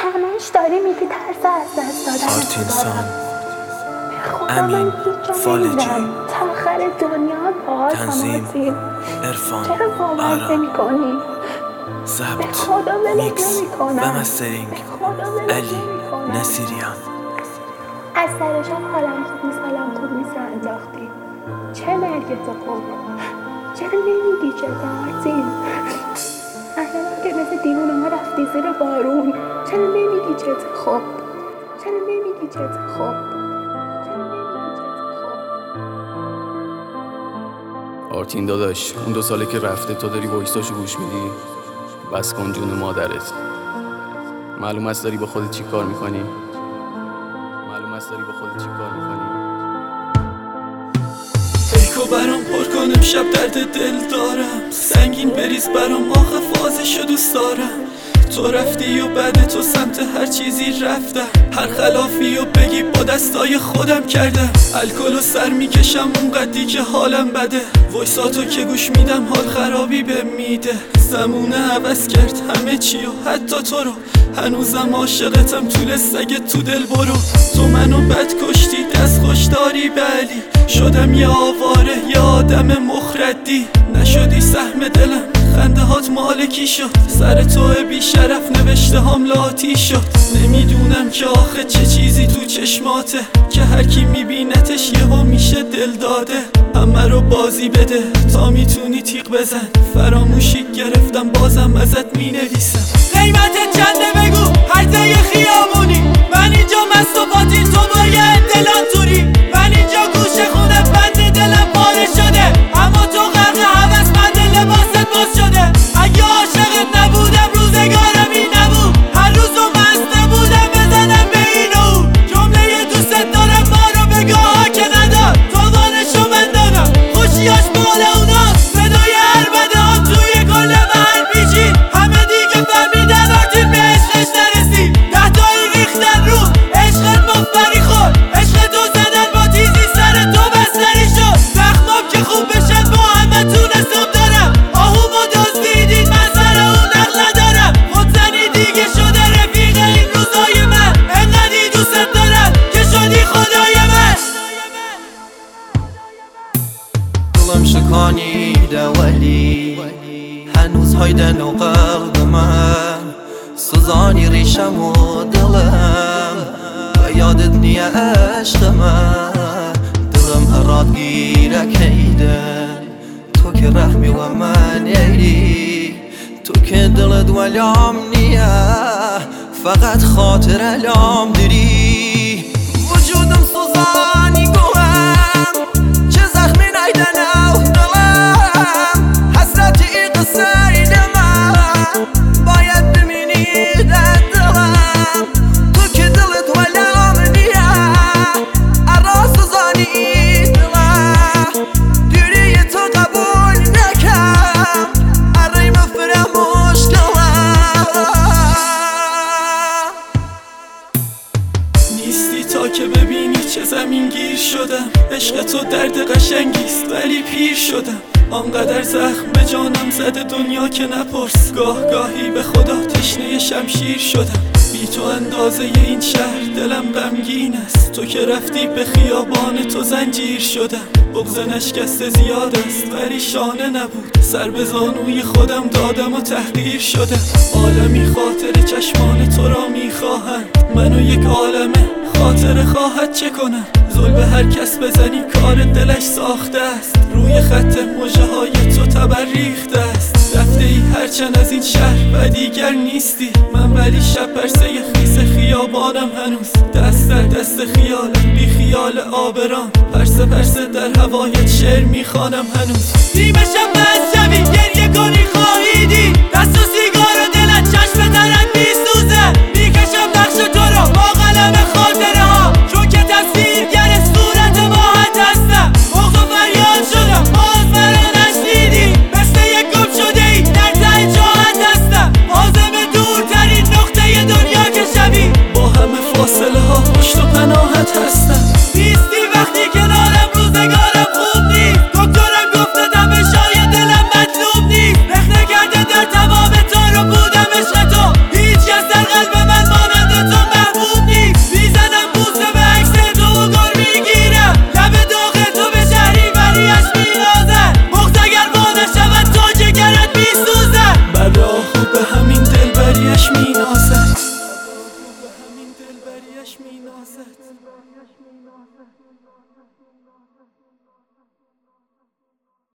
همش داری میگی ترس از دست دادن آرتینسان، امین فالجی، تا آخر دنیا باز تنظیم، عرفان، چرا باور نمی‌کنی؟ ضبط، میکس و مسترینگ علی نصیریان. از سر شب حالم خوب نیست انداختی. چه مرگت خوب؟ چرا نمیگی چه آرتین؟ احیانا که مثل دیوونه ها رفتی زیر بارون. چرا نمیگی چه خوب؟ آرتین داداش، اون 2 ساله که رفته تو داری وایساشو گوش میدی؟ بس کن جون مادرت. معلوم است داری با خودت چی کار میکنی؟ پیکو برام پر کنم شب درد دل دارم، سنگین بریز برام آخه فازشو دوست دارم. تو رفتی و بعد تو سمت هر چیزی رفتم، هر خلافی و بگی با دستای خودم کردم. الکل و سر میکشم اونقدی که حالم بده، وایساتو که گوش میدم حال خرابی به میده. زمونه عوض کرد همه چی و حتی تو رو، هنوزم عاشقتم طول سگ تو دل برو. تو منو بد کشتی دست خوش داری بلی، شدم یه آواره یه آدم مخردی. نشدی سهم دلم خنده هات مالکی شد، سر تو بی شرف نوشته هم لاتی شد. نمیدونم که آخه چه چیزی تو چشماته که هر کی میبینتش یهو میشه دل داده. همه رو بازی بده تا میتونی تیغ بزن، فراموشی گرفتم بازم ازت مینویسم. قیمتت چنده بگو هرزه خیابونی، من اینجا مست و باطیل تو باید دلان توری. من اینجا گوشه خونه بند دلم پاره شده، اما تو غرق هوس بند لباست باز شده. اگه عاشقت نبودم روزگارم این نبود، هر روزو مست بودم بزنم به این و اون. جمله دوست دارم ما رو بگاه ها که ندار، تو وانشو من دارم خوشیاش بال اوناست. صدای هر بده ها توی کل محل پیچید، همه دیگه فهمیدن آرتین به عشقش نرسید. 10 تایی ریختن رو عشقت مفبری خورد، عشق تو زدن با تیزی سر تو بستری شد. زخمام که خوب بشن با همه تون حساب دارم، آهومو دزدیدید من سر اون نقل ندارم. خودزنی دیگه شده رفیق این روزای من، انقدی دوست دارم که شدی خدای من. دلم شکانیده ولی هنوز هایدن و قلب من، سوزانی ریشم و دلم و یادت نیه عشق من. دلم اراد گیره کیده تو که رحمی و من ایری، تو که دلت ولام نیه فقط خاطر الام داری. وجودم سوزانی گوهم چه زخمی نیدن او دلم، حسرتی قصه ایده من باید ببینی در دلم. تو که دلت ولام نیه ارا سوزانی دلم، دیری تو قبول نکم ارای مفرموش دلم. نیستی تا که ببینی چه زمین گیر شدم، عشق تو درد قشنگیست ولی پیر شدم. آنقدر زخم به جانم زده دنیا که نپرس، گاه گاهی به خدا تشنه شمشیر شدم. بی تو اندازه این شهر دلم غمگین است، تو که رفتی به خیابان تو زنجیر شدم. بغض نشکسته زیاد است ولی شانه نبود، سر به زانوی خودم دادم و تحقیر شدم. عالمی خاطر چشمان تو را میخواهند، منو یک عالمه خاطر خواهد چه کنم. ظلم هر کس بزنی کار دلش ساخته است، روی خط مژه های تو تبر ریخته است. رفته ای هرچند از این شهر و دیگر نیستی، من ولی شب پرسه خیس خیابانم هنوز. دست در دست خیالت بی خیال آبران، پرسه پرسه در هوایت شعر میخوانم هنوز. نیمه شب از شبی گریه کنی خواهی دید، دست و سیگار و دلت چشم ترک میسوزه. میکشم نقش تو رو با قلم خاطره ها، چون که تصویرگر صورت ماهت هستم. بغض و فریاد شدم باز مرا نشنیدی، مثل یک گم شده ای در ته جاهت هستم. عازم دورترین نقطه دنیا که شبی، با همه فاصله ها پشت و پناهت هستم. نیستی وقتی کنارم روزگارم خوب نیست، دکترم گفته دم شای دلم مطلوب نیست. رخنه کرده در تمام تا رو بودم عشق تو، هیچ کس در قلب من مانند مینازد